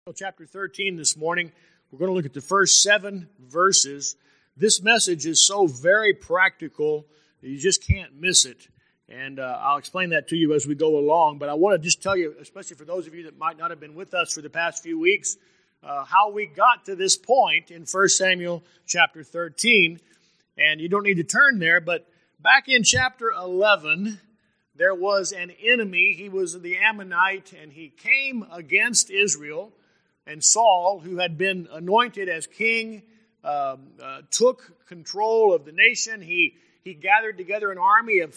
Chapter 13 this morning. We're going to look at the first 7 verses. This message is so very practical that you just can't miss it. And I'll explain that to you as we go along. But I want to just tell you, especially for those of you that might not have been with us for the past few weeks, how we got to this point in 1 Samuel chapter 13. And you don't need to turn there, but back in chapter 11, there was an enemy. He was the Ammonite, and he came against Israel. And Saul, who had been anointed as king, took control of the nation. He gathered together an army of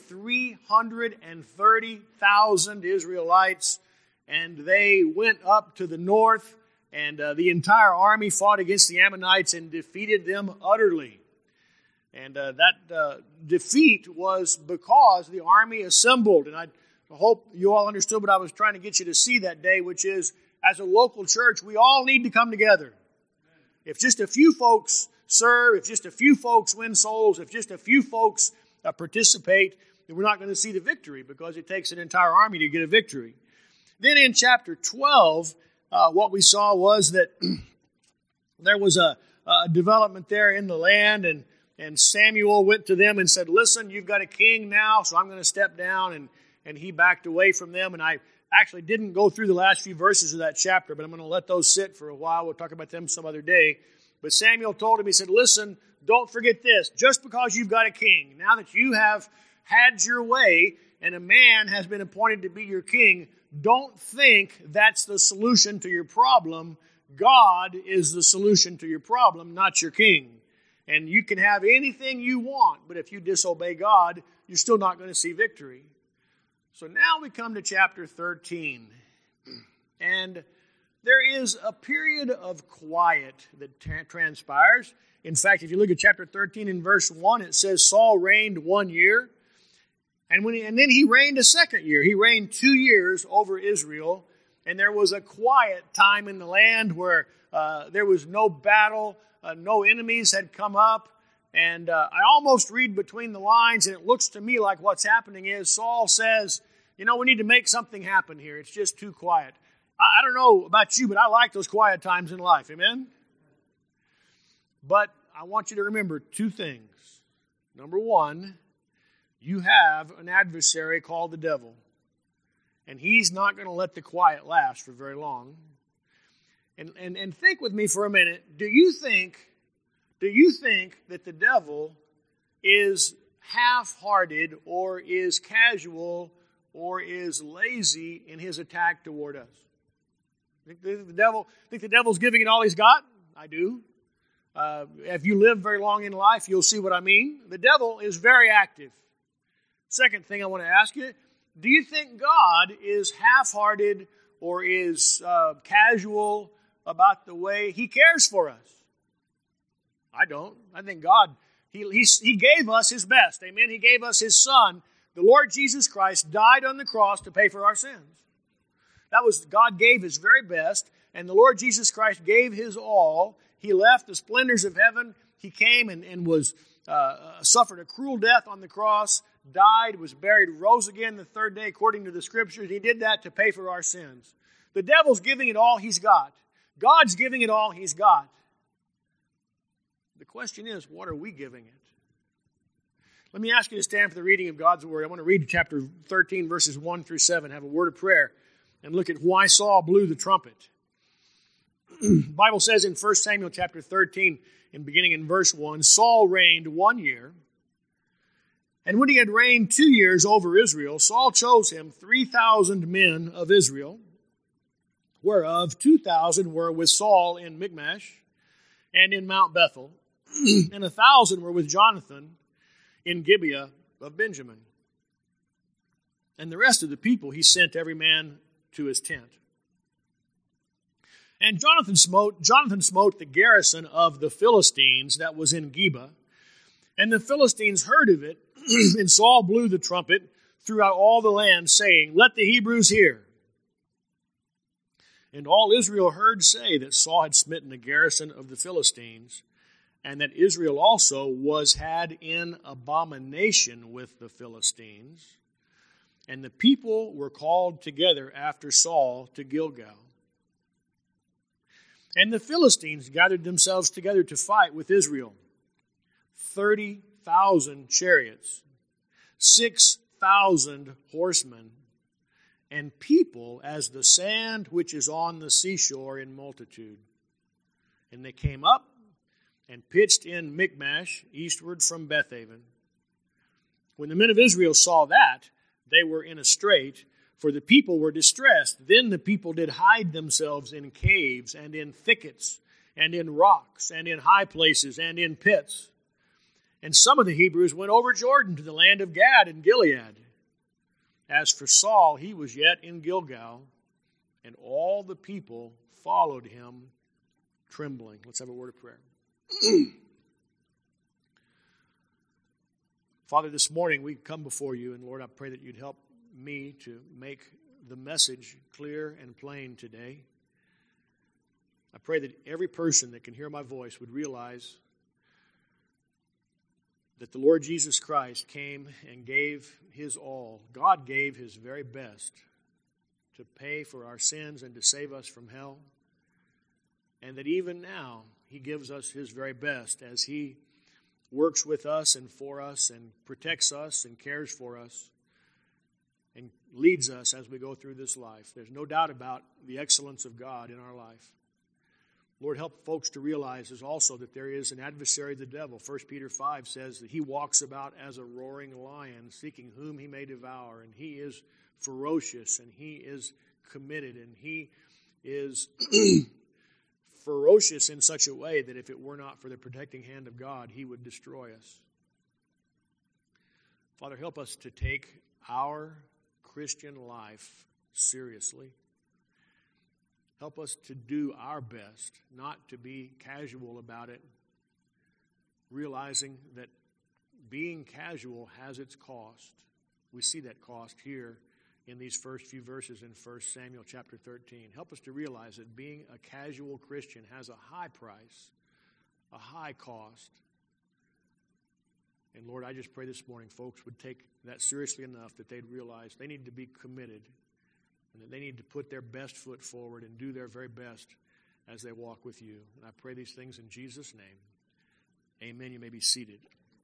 330,000 Israelites, and they went up to the north, and the entire army fought against the Ammonites and defeated them utterly. And that defeat was because the army assembled. And I hope you all understood what I was trying to get you to see that day, which is, as a local church, we all need to come together. If just a few folks serve, if just a few folks win souls, if just a few folks participate, then we're not going to see the victory, because it takes an entire army to get a victory. Then in chapter 12, what we saw was that there was a development there in the land, and Samuel went to them and said, "Listen, you've got a king now, so I'm going to step down." And he backed away from them, and I actually didn't go through the last few verses of that chapter, but I'm going to let those sit for a while. We'll talk about them some other day. But Samuel told him, he said, "Listen, don't forget this. Just because you've got a king, now that you have had your way and a man has been appointed to be your king, don't think that's the solution to your problem. God is the solution to your problem, not your king. And you can have anything you want, but if you disobey God, you're still not going to see victory." So now we come to chapter 13, and there is a period of quiet that transpires. In fact, if you look at chapter 13 in verse 1, it says Saul reigned 1 year, and then he reigned a second year. He reigned 2 years over Israel, and there was a quiet time in the land where there was no battle, no enemies had come up. And I almost read between the lines, and it looks to me like what's happening is Saul says, we need to make something happen here. It's just too quiet. I don't know about you, but I like those quiet times in life. Amen? But I want you to remember 2 things. Number 1, you have an adversary called the devil. And he's not going to let the quiet last for very long. And think with me for a minute. Do you think that the devil is half-hearted or is casual or is lazy in his attack toward us? Think the devil's giving it all he's got? I do. If you live very long in life, you'll see what I mean. The devil is very active. Second thing I want to ask you, do you think God is half-hearted or is casual about the way he cares for us? I don't. I think God, He gave us His best. Amen. He gave us His Son. The Lord Jesus Christ died on the cross to pay for our sins. God gave His very best, and the Lord Jesus Christ gave His all. He left the splendors of heaven. He came and was suffered a cruel death on the cross, died, was buried, rose again the third day according to the Scriptures. He did that to pay for our sins. The devil's giving it all he's got. God's giving it all He's got. The question is, what are we giving it? Let me ask you to stand for the reading of God's Word. I want to read chapter 13, verses 1 through 7, have a word of prayer, and look at why Saul blew the trumpet. The Bible says in 1 Samuel chapter 13, beginning in verse 1, Saul reigned 1 year, and when he had reigned 2 years over Israel, Saul chose him 3,000 men of Israel, whereof 2,000 were with Saul in Michmash and in Mount Bethel, and 1,000 were with Jonathan in Gibeah of Benjamin. And the rest of the people he sent every man to his tent. And Jonathan smote the garrison of the Philistines that was in Geba. And the Philistines heard of it, and Saul blew the trumpet throughout all the land, saying, "Let the Hebrews hear." And all Israel heard say that Saul had smitten the garrison of the Philistines, and that Israel also had in abomination with the Philistines. And the people were called together after Saul to Gilgal. And the Philistines gathered themselves together to fight with Israel. 30,000 chariots, 6,000 horsemen, and people as the sand which is on the seashore in multitude. And they came up and pitched in Michmash, eastward from Bethaven. When the men of Israel saw that, they were in a strait, for the people were distressed. Then the people did hide themselves in caves and in thickets and in rocks and in high places and in pits. And some of the Hebrews went over Jordan to the land of Gad and Gilead. As for Saul, he was yet in Gilgal, and all the people followed him trembling. Let's have a word of prayer. Father, this morning we come before you, and Lord, I pray that you'd help me to make the message clear and plain today. I pray that every person that can hear my voice would realize that the Lord Jesus Christ came and gave his all. God gave his very best to pay for our sins and to save us from hell. And that even now, he gives us his very best as he works with us and for us and protects us and cares for us and leads us as we go through this life. There's no doubt about the excellence of God in our life. Lord, help folks to realize is also that there is an adversary, the devil. 1 Peter 5 says that he walks about as a roaring lion, seeking whom he may devour. And he is ferocious, and he is committed, and he is ferocious in such a way that if it were not for the protecting hand of God, he would destroy us. Father, help us to take our Christian life seriously. Help us to do our best, not to be casual about it, realizing that being casual has its cost. We see that cost here in these first few verses in 1 Samuel chapter 13. Help us to realize that being a casual Christian has a high price, a high cost. And Lord, I just pray this morning folks would take that seriously enough that they'd realize they need to be committed and that they need to put their best foot forward and do their very best as they walk with you. And I pray these things in Jesus' name. Amen. You may be seated.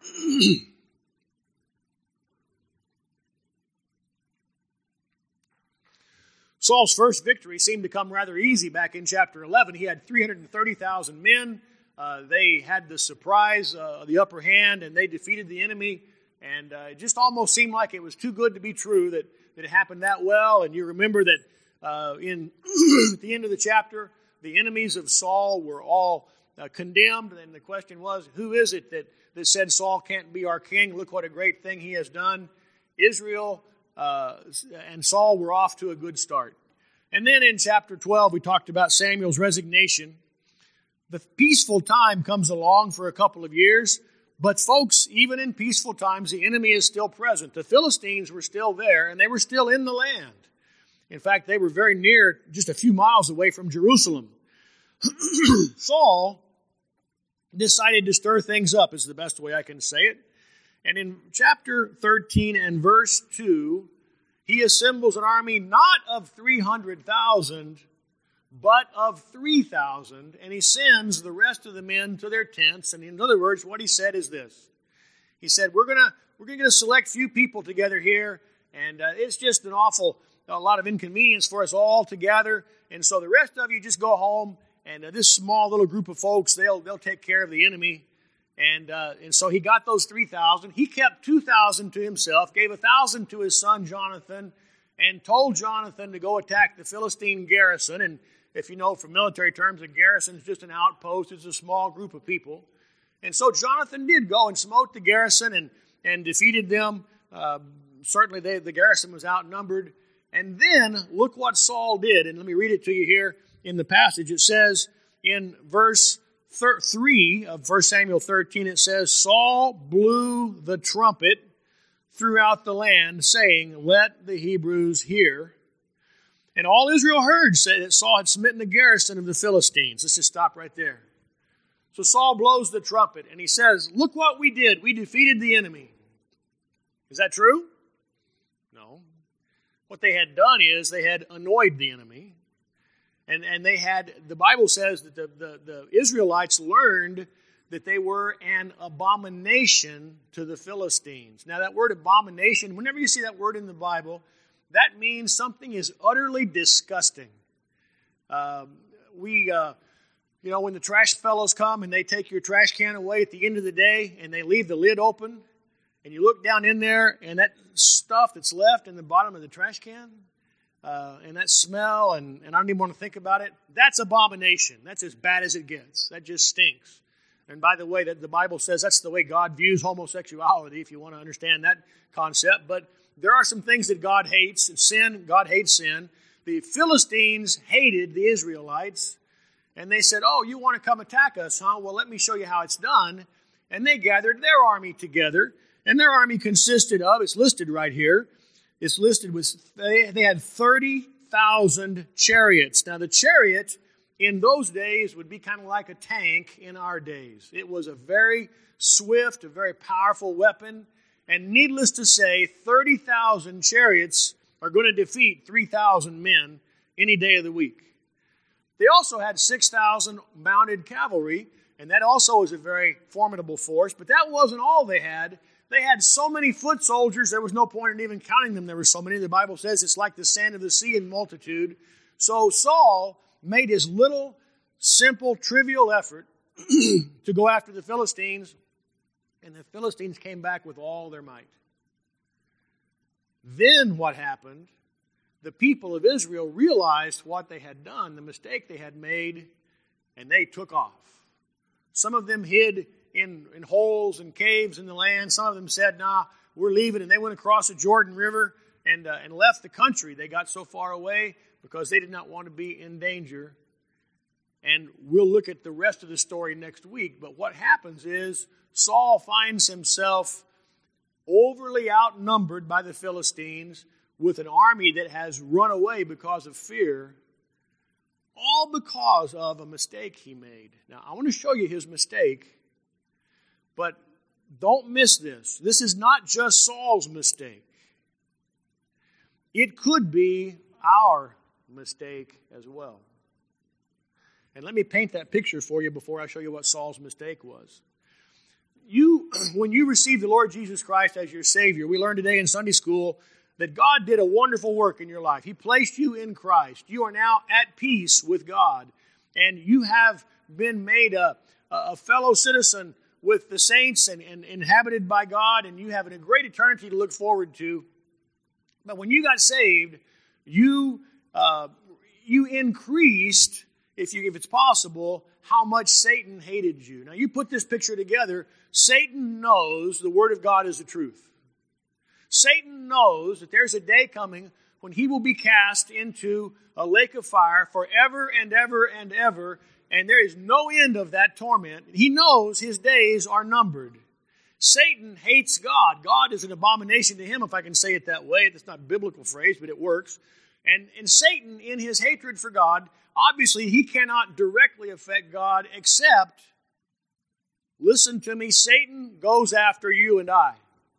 Saul's first victory seemed to come rather easy back in chapter 11. He had 330,000 men. They had the surprise, the upper hand, and they defeated the enemy. And it just almost seemed like it was too good to be true that it happened that well. And you remember that in at the end of the chapter, the enemies of Saul were all condemned. And the question was, who is it that said Saul can't be our king? Look what a great thing he has done. Israel and Saul were off to a good start. And then in chapter 12, we talked about Samuel's resignation. The peaceful time comes along for a couple of years. But folks, even in peaceful times, the enemy is still present. The Philistines were still there, and they were still in the land. In fact, they were very near, just a few miles away from Jerusalem. Saul decided to stir things up, is the best way I can say it. And in chapter 13 and verse 2, he assembles an army not of 300,000, but of 3,000, and he sends the rest of the men to their tents. And in other words, what he said is this. He said, we're going to select few people together here, and it's just a lot of inconvenience for us all to gather. And so the rest of you just go home, and this small little group of folks, they'll take care of the enemy. And so he got those 3,000. He kept 2,000 to himself, gave 1,000 to his son Jonathan, and told Jonathan to go attack the Philistine garrison. And if you know from military terms, a garrison is just an outpost. It's a small group of people. And so Jonathan did go and smote the garrison and defeated them. Certainly the garrison was outnumbered. And then look what Saul did. And let me read it to you here in the passage. It says in verse 3 of 1 Samuel 13, it says, Saul blew the trumpet throughout the land, saying, let the Hebrews hear. And all Israel heard say that Saul had smitten the garrison of the Philistines. Let's just stop right there. So Saul blows the trumpet, and he says, look what we did. We defeated the enemy. Is that true? No. What they had done is they had annoyed the enemy. And they had, the Bible says that the Israelites learned that they were an abomination to the Philistines. Now that word abomination, whenever you see that word in the Bible, that means something is utterly disgusting. When the trash fellows come and they take your trash can away at the end of the day and they leave the lid open and you look down in there and that stuff that's left in the bottom of the trash can and that smell and I don't even want to think about it, that's abomination. That's as bad as it gets. That just stinks. And by the way, that the Bible says that's the way God views homosexuality, if you want to understand that concept. But there are some things that God hates, and sin, God hates sin. The Philistines hated the Israelites, and they said, oh, you want to come attack us, huh? Well, let me show you how it's done. And they gathered their army together, and their army consisted of, it's listed right here, it's listed with, they had 30,000 chariots. Now, the chariot in those days would be kind of like a tank in our days. It was a very swift, a very powerful weapon. And needless to say, 30,000 chariots are going to defeat 3,000 men any day of the week. They also had 6,000 mounted cavalry, and that also was a very formidable force. But that wasn't all they had. They had so many foot soldiers, there was no point in even counting them. There were so many. The Bible says it's like the sand of the sea in multitude. So Saul made his little, simple, trivial effort to go after the Philistines, and the Philistines came back with all their might. Then what happened? The people of Israel realized what they had done, the mistake they had made, and they took off. Some of them hid in holes and caves in the land. Some of them said, nah, we're leaving, and they went across the Jordan River and left the country. They got so far away because they did not want to be in danger. And we'll look at the rest of the story next week. But what happens is Saul finds himself overly outnumbered by the Philistines with an army that has run away because of fear, all because of a mistake he made. Now, I want to show you his mistake, but don't miss this. This is not just Saul's mistake. It could be our mistake as well. And let me paint that picture for you before I show you what Saul's mistake was. When you receive the Lord Jesus Christ as your Savior, we learned today in Sunday school that God did a wonderful work in your life. He placed you in Christ. You are now at peace with God. And you have been made a fellow citizen with the saints and inhabited by God, and you have a great eternity to look forward to. But when you got saved, you increased, if it's possible, how much Satan hated you. Now, you put this picture together, Satan knows the Word of God is the truth. Satan knows that there's a day coming when he will be cast into a lake of fire forever and ever and ever, and there is no end of that torment. He knows his days are numbered. Satan hates God. God is an abomination to him, if I can say it that way. That's not a biblical phrase, but it works. And Satan, in his hatred for God, obviously he cannot directly affect God except, listen to me, Satan goes after you and I.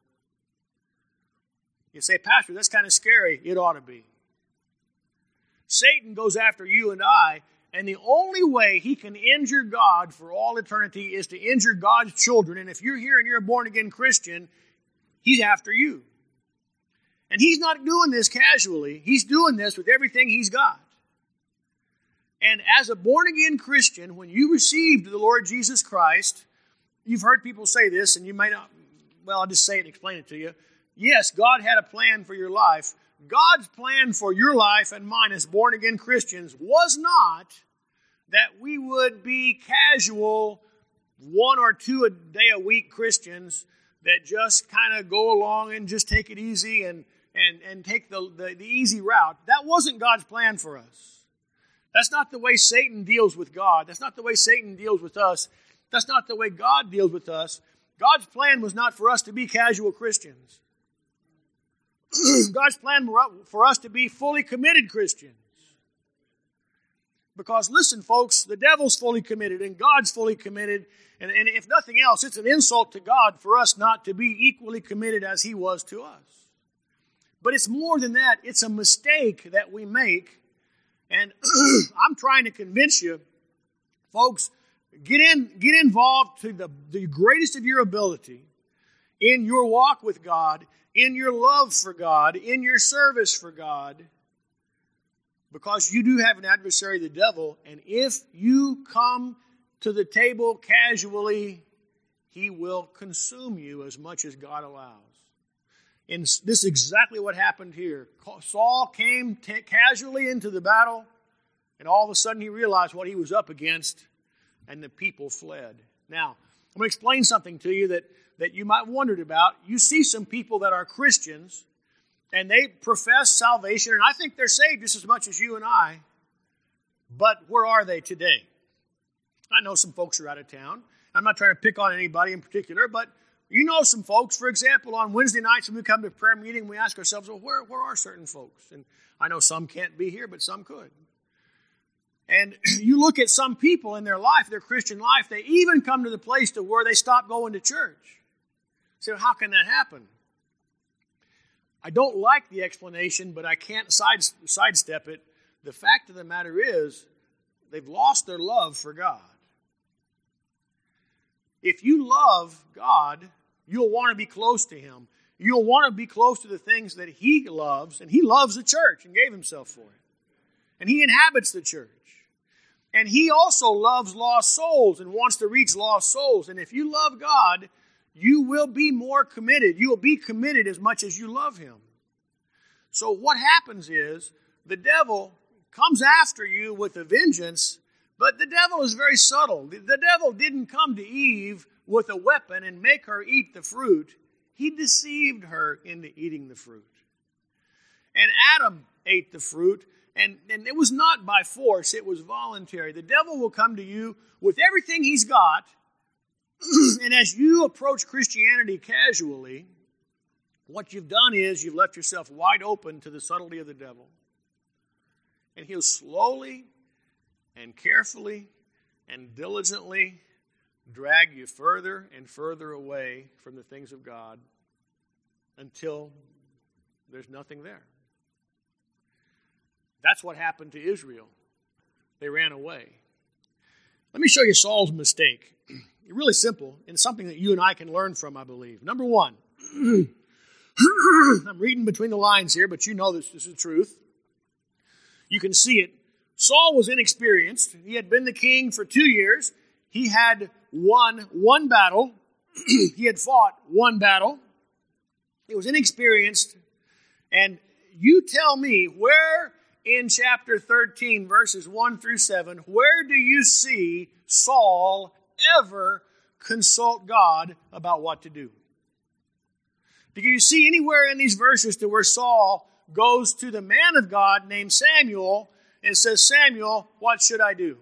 You say, Pastor, that's kind of scary. It ought to be. Satan goes after you and I, and the only way he can injure God for all eternity is to injure God's children. And if you're here and you're a born-again Christian, he's after you. And he's not doing this casually. He's doing this with everything he's got. And as a born-again Christian, when you received the Lord Jesus Christ, you've heard people say this, and you might not, well, I'll just say it and explain it to you. Yes, God had a plan for your life. God's plan for your life and mine as born-again Christians was not that we would be casual 1 or 2 a day a week Christians that just kind of go along and just take it easy and take the easy route. That wasn't God's plan for us. That's not the way Satan deals with God. That's not the way Satan deals with us. That's not the way God deals with us. God's plan was not for us to be casual Christians. God's plan for us to be fully committed Christians. Because listen, folks, the devil's fully committed and God's fully committed. And if nothing else, it's an insult to God for us not to be equally committed as he was to us. But it's more than that. It's a mistake that we make And I'm trying to convince you, folks, get involved to the greatest of your ability in your walk with God, in your love for God, in your service for God, because you do have an adversary, the devil, and if you come to the table casually, he will consume you as much as God allows. And this is exactly what happened here. Saul came casually into the battle, and all of a sudden he realized what he was up against, and the people fled. Now, I'm going to explain something to you that you might have wondered about. You see some people that are Christians, and they profess salvation, and I think they're saved just as much as you and I, but where are they today? I know some folks are out of town. I'm not trying to pick on anybody in particular, but you know some folks. For example, on Wednesday nights when we come to prayer meeting, we ask ourselves, well, where are certain folks? And I know some can't be here, but some could. And you look at some people in their life, their Christian life, they even come to the place to where they stop going to church. So how can that happen? I don't like the explanation, but I can't sidestep it. The fact of the matter is, they've lost their love for God. If you love God, you'll want to be close to Him. You'll want to be close to the things that He loves, and He loves the church and gave Himself for it. And He inhabits the church. And He also loves lost souls and wants to reach lost souls. And if you love God, you will be more committed. You will be committed as much as you love Him. So what happens is, the devil comes after you with a vengeance. But the devil is very subtle. The devil didn't come to Eve with a weapon and make her eat the fruit. He deceived her into eating the fruit. And Adam ate the fruit, and it was not by force, it was voluntary. The devil will come to you with everything he's got, and as you approach Christianity casually, what you've done is you've left yourself wide open to the subtlety of the devil. And he'll slowly and carefully and diligently drag you further and further away from the things of God until there's nothing there. That's what happened to Israel. They ran away. Let me show you Saul's mistake. It's really simple and something that you and I can learn from, I believe. Number one, I'm reading between the lines here, but you know this is the truth. You can see it. Saul was inexperienced. He had been the king for 2 years. He had won one battle. He had fought one battle. He was inexperienced. And you tell me, where in chapter 13, verses 1 through 7, where do you see Saul ever consult God about what to do? Do you see anywhere in these verses to where Saul goes to the man of God named Samuel and says, Samuel, what should I do?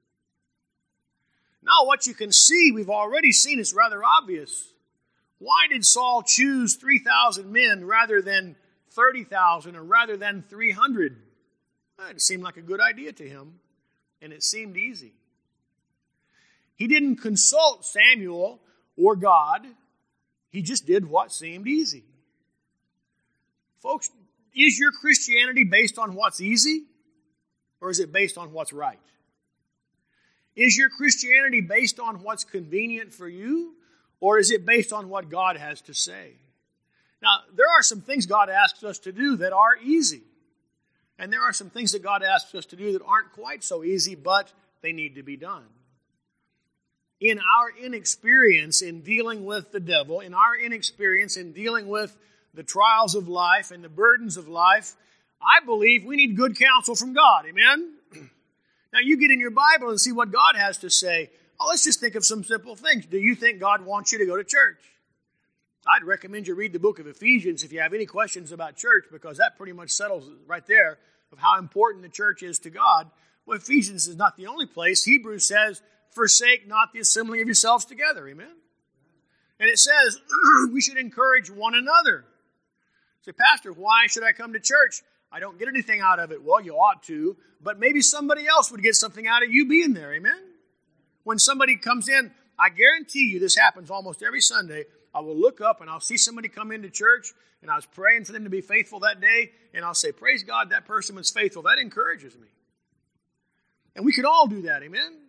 Now, what you can see, we've already seen, is rather obvious. Why did Saul choose 3,000 men rather than 30,000 or rather than 300? Well, it seemed like a good idea to him, and it seemed easy. He didn't consult Samuel or God. He just did what seemed easy. Folks, is your Christianity based on what's easy? Or is it based on what's right? Is your Christianity based on what's convenient for you? Or is it based on what God has to say? Now, there are some things God asks us to do that are easy. And there are some things that God asks us to do that aren't quite so easy, but they need to be done. In our inexperience in dealing with the devil, in our inexperience in dealing with the trials of life and the burdens of life, I believe we need good counsel from God. Amen? Now you get in your Bible and see what God has to say. Oh, let's just think of some simple things. Do you think God wants you to go to church? I'd recommend you read the book of Ephesians if you have any questions about church, because that pretty much settles it right there of how important the church is to God. Well, Ephesians is not the only place. Hebrews says, forsake not the assembling of yourselves together. Amen? And it says we should encourage one another. Say, Pastor, why should I come to church? I don't get anything out of it. Well, you ought to, but maybe somebody else would get something out of you being there. Amen? When somebody comes in, I guarantee you this happens almost every Sunday. I will look up and I'll see somebody come into church, and I was praying for them to be faithful that day, and I'll say, praise God, that person was faithful. That encourages me. And we could all do that, amen?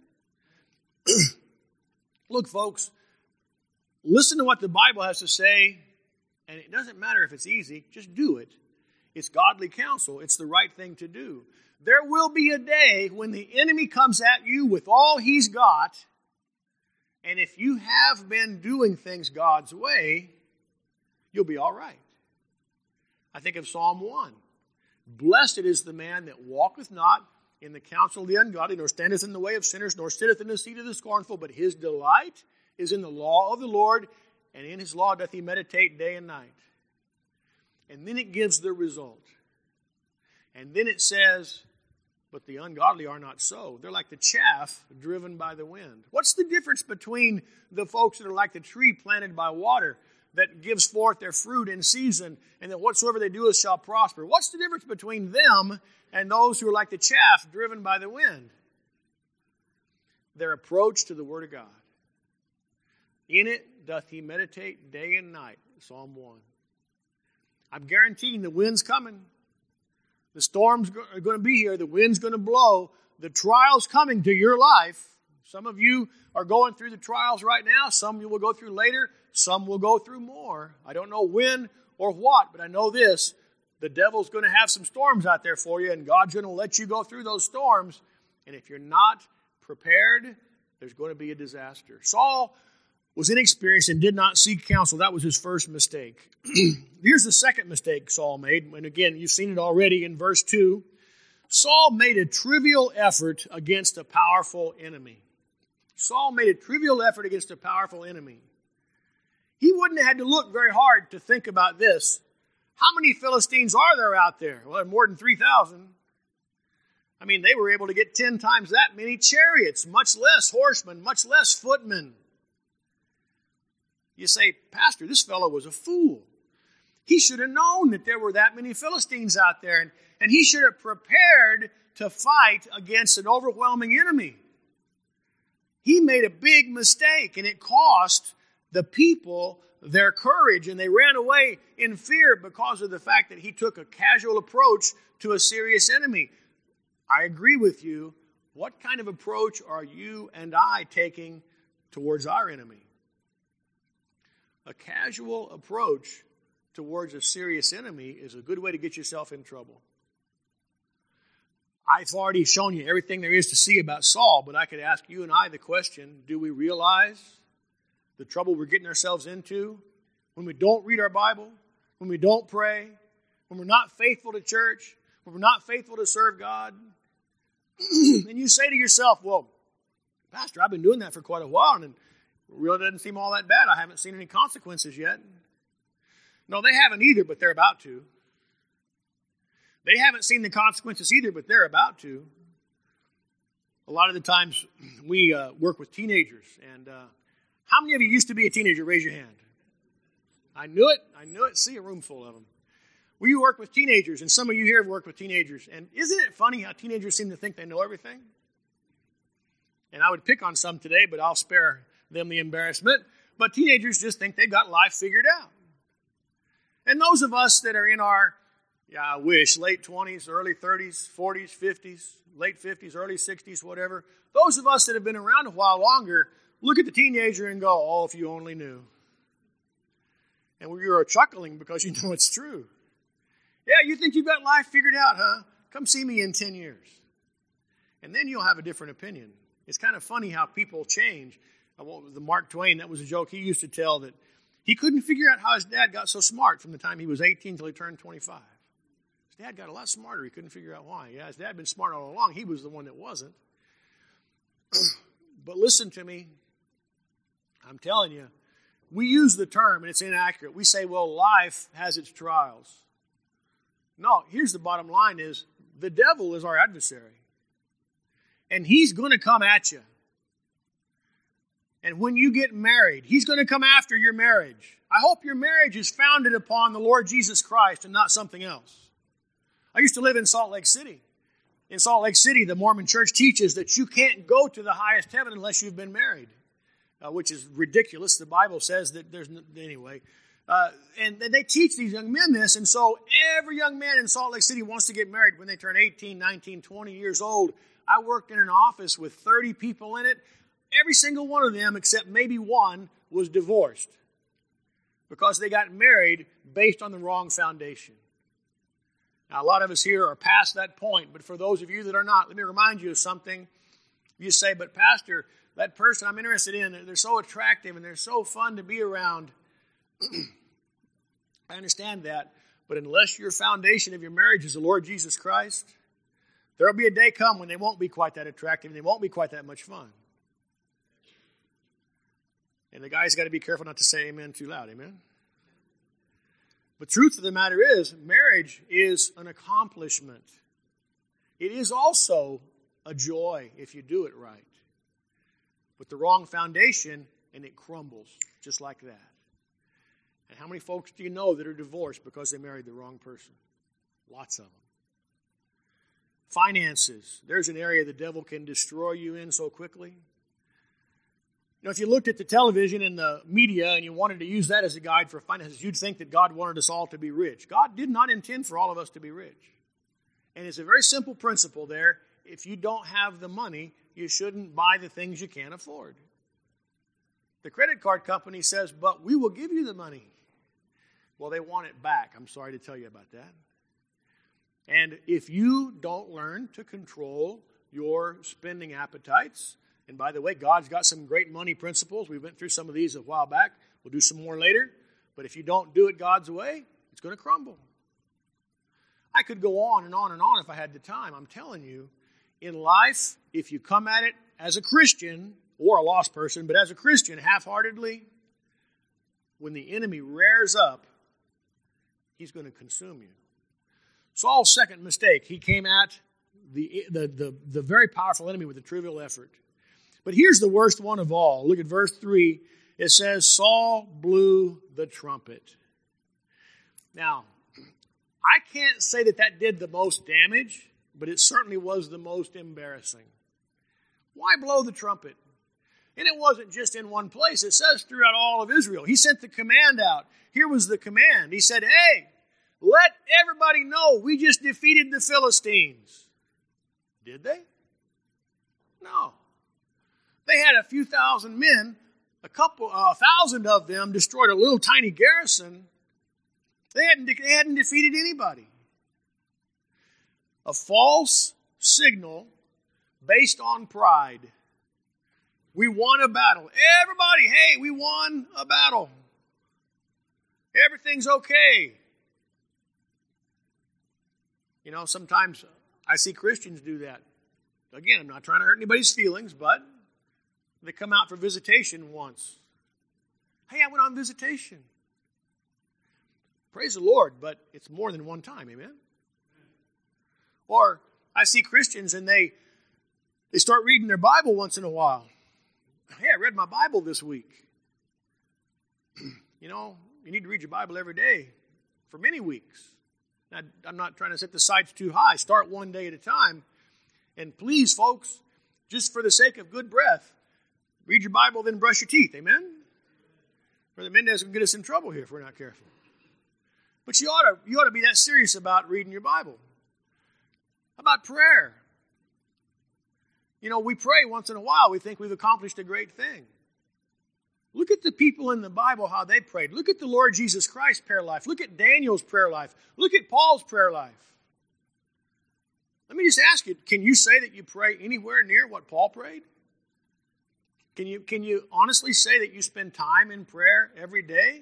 Look, folks, listen to what the Bible has to say, and it doesn't matter if it's easy, just do it. It's godly counsel. It's the right thing to do. There will be a day when the enemy comes at you with all he's got, and if you have been doing things God's way, you'll be all right. I think of Psalm 1. Blessed is the man that walketh not in the counsel of the ungodly, nor standeth in the way of sinners, nor sitteth in the seat of the scornful, but his delight is in the law of the Lord, and in his law doth he meditate day and night. And then it gives the result. And then it says, but the ungodly are not so. They're like the chaff driven by the wind. What's the difference between the folks that are like the tree planted by water that gives forth their fruit in season, and that whatsoever they do shall prosper? What's the difference between them and those who are like the chaff driven by the wind? Their approach to the Word of God. In it doth he meditate day and night, Psalm 1. I'm guaranteeing the wind's coming. The storms are going to be here. The wind's going to blow. The trial's coming to your life. Some of you are going through the trials right now. Some you will go through later. Some will go through more. I don't know when or what, but I know this. The devil's going to have some storms out there for you, and God's going to let you go through those storms. And if you're not prepared, there's going to be a disaster. Saul was inexperienced and did not seek counsel. That was his first mistake. Here's the second mistake Saul made. And again, you've seen it already in verse 2. Saul made a trivial effort against a powerful enemy. Saul made a trivial effort against a powerful enemy. He wouldn't have had to look very hard to think about this. How many Philistines are there out there? Well, more than 3,000. I mean, they were able to get 10 times that many chariots, much less horsemen, much less footmen. You say, Pastor, this fellow was a fool. He should have known that there were that many Philistines out there, and he should have prepared to fight against an overwhelming enemy. He made a big mistake, and it cost the people their courage, and they ran away in fear because of the fact that he took a casual approach to a serious enemy. I agree with you. What kind of approach are you and I taking towards our enemy? A casual approach towards a serious enemy is a good way to get yourself in trouble. I've already shown you everything there is to see about Saul, but I could ask you and I the question, do we realize the trouble we're getting ourselves into when we don't read our Bible, when we don't pray, when we're not faithful to church, when we're not faithful to serve God? And you say to yourself, well, Pastor, I've been doing that for quite a while, and it really doesn't seem all that bad. I haven't seen any consequences yet. No, they haven't either, but they're about to. They haven't seen the consequences either, but they're about to. A lot of the times we work with teenagers, and how many of you used to be a teenager? Raise your hand. I knew it. See, a room full of them. We work with teenagers, and some of you here have worked with teenagers. And isn't it funny how teenagers seem to think they know everything? And I would pick on some today, but I'll spare them the embarrassment. But teenagers just think they got life figured out. And those of us that are in our, late 20s, early 30s, 40s, 50s, late 50s, early 60s, whatever, those of us that have been around a while longer look at the teenager and go, oh, if you only knew. And we are chuckling because you know it's true. Yeah, you think you've got life figured out, huh? Come see me in 10 years. And then you'll have a different opinion. It's kind of funny how people change. The Mark Twain, that was a joke he used to tell, that he couldn't figure out how his dad got so smart from the time he was 18 till he turned 25. His dad got a lot smarter. He couldn't figure out why. Yeah, his dad had been smart all along. He was the one that wasn't. But listen to me. I'm telling you, we use the term, and it's inaccurate. We say, well, life has its trials. No, here's the bottom line is, the devil is our adversary. And he's going to come at you. And when you get married, he's going to come after your marriage. I hope your marriage is founded upon the Lord Jesus Christ and not something else. I used to live in Salt Lake City. In Salt Lake City, the Mormon church teaches that you can't go to the highest heaven unless you've been married, which is ridiculous. The Bible says that anyway. And they teach these young men this, and so every young man in Salt Lake City wants to get married when they turn 18, 19, 20 years old. I worked in an office with 30 people in it. Every single one of them, except maybe one, was divorced because they got married based on the wrong foundation. Now, a lot of us here are past that point, but for those of you that are not, let me remind you of something. You say, but Pastor, that person I'm interested in, they're so attractive and they're so fun to be around. I understand that, but unless your foundation of your marriage is the Lord Jesus Christ, there will be a day come when they won't be quite that attractive and they won't be quite that much fun. And the guy's got to be careful not to say amen too loud, amen? The truth of the matter is, marriage is an accomplishment. It is also a joy if you do it right. With the wrong foundation, and it crumbles just like that. And how many folks do you know that are divorced because they married the wrong person? Lots of them. Finances. There's an area the devil can destroy you in so quickly. You know, if you looked at the television and the media and you wanted to use that as a guide for finances, you'd think that God wanted us all to be rich. God did not intend for all of us to be rich. And it's a very simple principle there. If you don't have the money, you shouldn't buy the things you can't afford. The credit card company says, but we will give you the money. Well, they want it back. I'm sorry to tell you about that. And if you don't learn to control your spending appetites, and by the way, God's got some great money principles. We went through some of these a while back. We'll do some more later. But if you don't do it God's way, it's going to crumble. I could go on and on and on if I had the time. I'm telling you, in life, if you come at it as a Christian or a lost person, but as a Christian, half-heartedly, when the enemy rears up, he's going to consume you. Saul's second mistake, he came at the very powerful enemy with a trivial effort. But here's the worst one of all. Look at verse 3. It says, Saul blew the trumpet. Now, I can't say that did the most damage, but it certainly was the most embarrassing. Why blow the trumpet? And it wasn't just in one place. It says throughout all of Israel. He sent the command out. Here was the command. He said, hey, let everybody know we just defeated the Philistines. Did they? No. They had a few thousand men, 1,000 of them destroyed a little tiny garrison. They hadn't defeated anybody. A false signal based on pride. We won a battle. Everybody, hey, we won a battle. Everything's okay. You know, sometimes I see Christians do that. Again, I'm not trying to hurt anybody's feelings, but they come out for visitation once. Hey, I went on visitation. Praise the Lord, but it's more than one time, amen? Or I see Christians and they start reading their Bible once in a while. Hey, I read my Bible this week. You know, you need to read your Bible every day for many weeks. Now, I'm not trying to set the sights too high. Start one day at a time. And please, folks, just for the sake of good breath, read your Bible, then brush your teeth. Amen? Brother Mendez can get us in trouble here if we're not careful. But you ought to be that serious about reading your Bible. How about prayer? You know, we pray once in a while. We think we've accomplished a great thing. Look at the people in the Bible, how they prayed. Look at the Lord Jesus Christ's prayer life. Look at Daniel's prayer life. Look at Paul's prayer life. Let me just ask you, can you say that you pray anywhere near what Paul prayed? Can you honestly say that you spend time in prayer every day?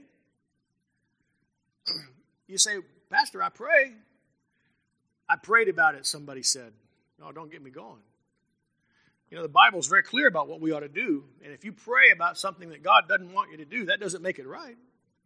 You say, Pastor, I pray. I prayed about it, somebody said. No, don't get me going. You know, the Bible is very clear about what we ought to do. And if you pray about something that God doesn't want you to do, that doesn't make it right.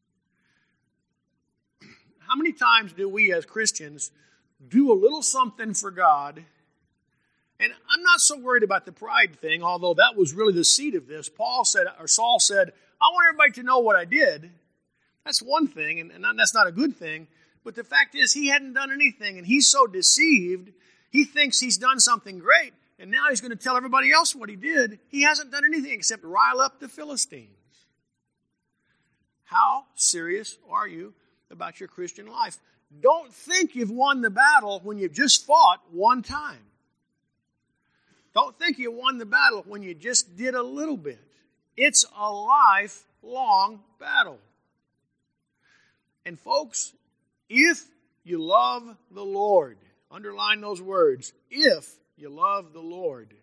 How many times do we as Christians do a little something for God? And I'm not so worried about the pride thing, although that was really the seed of this. Saul said, I want everybody to know what I did. That's one thing, and that's not a good thing. But the fact is, he hadn't done anything, and he's so deceived, he thinks he's done something great. And now he's going to tell everybody else what he did. He hasn't done anything except rile up the Philistines. How serious are you about your Christian life? Don't think you've won the battle when you've just fought one time. Don't think you won the battle when you just did a little bit. It's a lifelong battle. And folks, if you love the Lord, underline those words, if you love the Lord,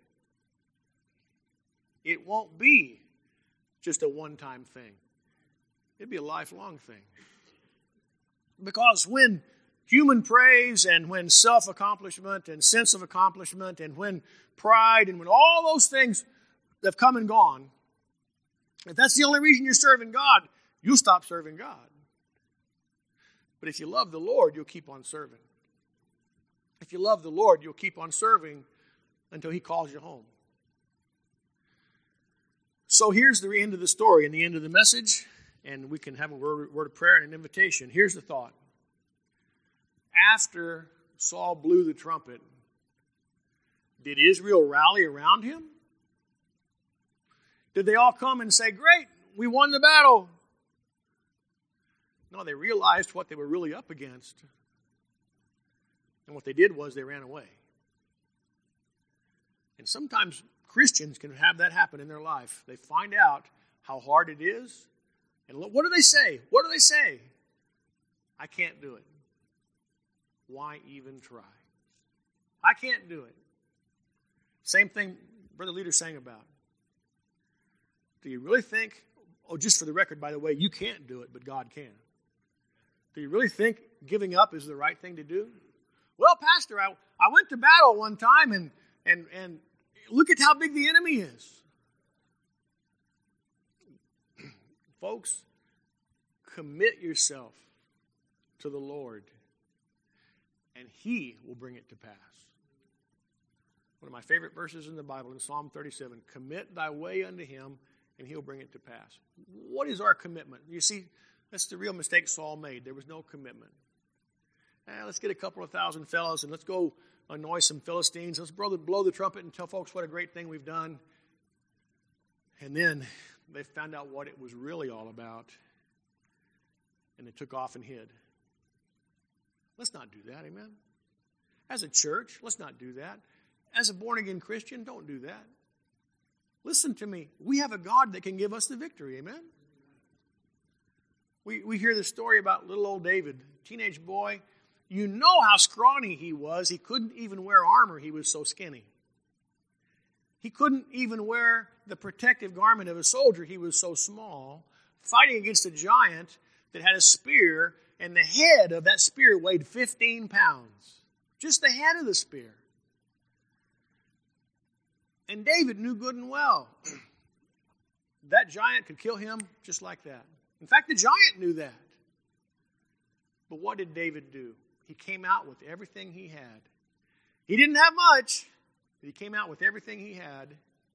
it won't be just a one-time thing. It'd be a lifelong thing. Because when human praise and when self-accomplishment and sense of accomplishment and when pride and when all those things have come and gone, if that's the only reason you're serving God, you'll stop serving God. But if you love the Lord, you'll keep on serving. If you love the Lord, you'll keep on serving until He calls you home. So here's the end of the story and the end of the message, and we can have a word of prayer and an invitation. Here's the thought. After Saul blew the trumpet, did Israel rally around him? Did they all come and say, great, we won the battle? No, they realized what they were really up against. And what they did was they ran away. And sometimes Christians can have that happen in their life. They find out how hard it is. And look, what do they say? What do they say? I can't do it. Why even try? I can't do it. Same thing Brother Leader sang about. Do you really think, just for the record, by the way, you can't do it, but God can. Do you really think giving up is the right thing to do? Well, Pastor, I went to battle one time and look at how big the enemy is. Folks, commit yourself to the Lord, and He will bring it to pass. One of my favorite verses in the Bible, in Psalm 37, commit thy way unto Him, and He'll bring it to pass. What is our commitment? You see, that's the real mistake Saul made. There was no commitment. Let's get a couple of thousand fellows, and let's go annoy some Philistines. Let's blow the trumpet and tell folks what a great thing we've done. And then they found out what it was really all about, and they took off and hid. Let's not do that, amen? As a church, let's not do that. As a born-again Christian, don't do that. Listen to me. We have a God that can give us the victory, amen? We hear the story about little old David, teenage boy. You know how scrawny he was. He couldn't even wear armor. He was so skinny. He couldn't even wear the protective garment of a soldier. He was so small, fighting against a giant that had a spear, and the head of that spear weighed 15 pounds. Just the head of the spear. And David knew good and well that giant could kill him just like that. In fact, the giant knew that. But what did David do? He came out with everything he had. He didn't have much, but he came out with everything he had.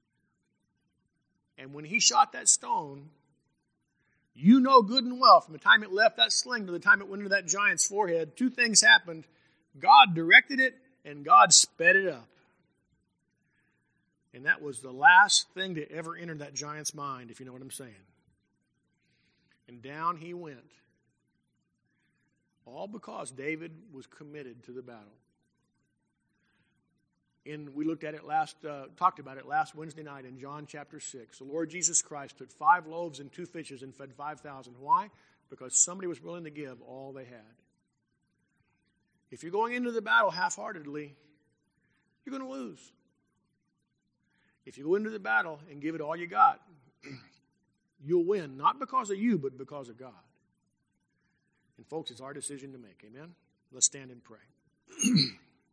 And when he shot that stone, you know good and well, from the time it left that sling to the time it went into that giant's forehead, two things happened. God directed it, and God sped it up. And that was the last thing to ever enter that giant's mind, if you know what I'm saying. And down he went. All because David was committed to the battle. We looked at it talked about it last Wednesday night in John chapter 6. The Lord Jesus Christ took 5 loaves and 2 fishes and fed 5,000. Why? Because somebody was willing to give all they had. If you're going into the battle half-heartedly, you're going to lose. If you go into the battle and give it all you got, you'll win, not because of you, but because of God. And folks, it's our decision to make. Amen? Let's stand and pray.